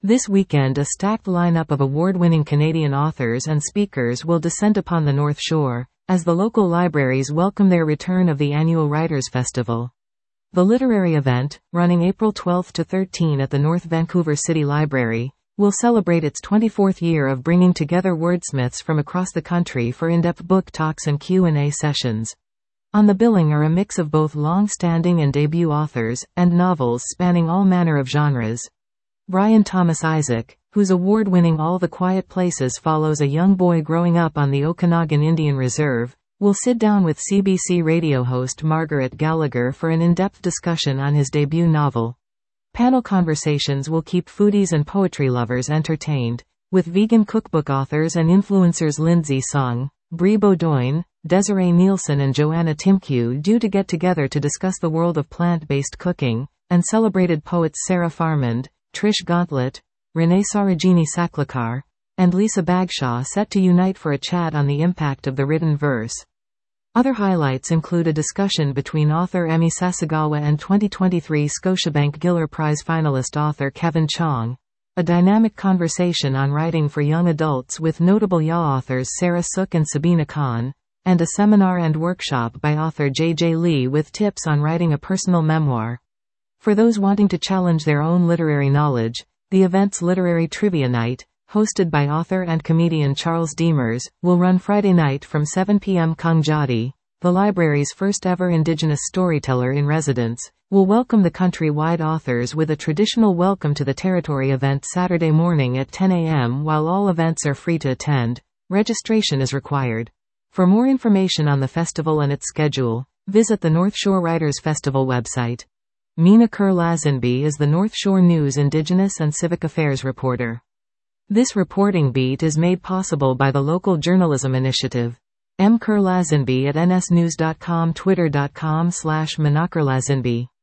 This weekend a stacked lineup of award-winning Canadian authors and speakers will descend upon the North Shore, as the local libraries welcome their return of the annual Writers' Festival. The literary event, running April 12 to 13 at the North Vancouver City Library, will celebrate its 24th year of bringing together wordsmiths from across the country for in-depth book talks and Q&A sessions. On the billing are a mix of both long-standing and debut authors, and novels spanning all manner of genres. Brian Thomas Isaac, whose award-winning All the Quiet Places follows a young boy growing up on the Okanagan Indian Reserve, will sit down with CBC radio host Margaret Gallagher for an in-depth discussion on his debut novel. Panel conversations will keep foodies and poetry lovers entertained, with vegan cookbook authors and influencers Lindsay Song, Brie Beaudoin, Desiree Nielsen and Joanna Timkew due to get together to discuss the world of plant-based cooking, and celebrated poets Sarah Farmond, Trish Gauntlet, Renee Sarojini Saklakar, and Lisa Bagshaw set to unite for a chat on the impact of the written verse. Other highlights include a discussion between author Emi Sasagawa and 2023 Scotiabank Giller Prize finalist author Kevin Chong, a dynamic conversation on writing for young adults with notable YA authors Sarah Sook and Sabina Khan, and a seminar and workshop by author J.J. Lee with tips on writing a personal memoir. For those wanting to challenge their own literary knowledge, the event's Literary Trivia Night, hosted by author and comedian Charles Demers, will run Friday night from 7 p.m. Kang Jadi, the library's first-ever Indigenous storyteller in residence, will welcome the country-wide authors with a traditional Welcome to the Territory event Saturday morning at 10 a.m. While all events are free to attend, registration is required. For more information on the festival and its schedule, visit the North Shore Writers' Festival website. Mina Kerr-Lazenby is the North Shore News Indigenous and Civic Affairs reporter. This reporting beat is made possible by the Local Journalism Initiative. M. Kerr-Lazenby at nsnews.com, twitter.com/minakerlazenby.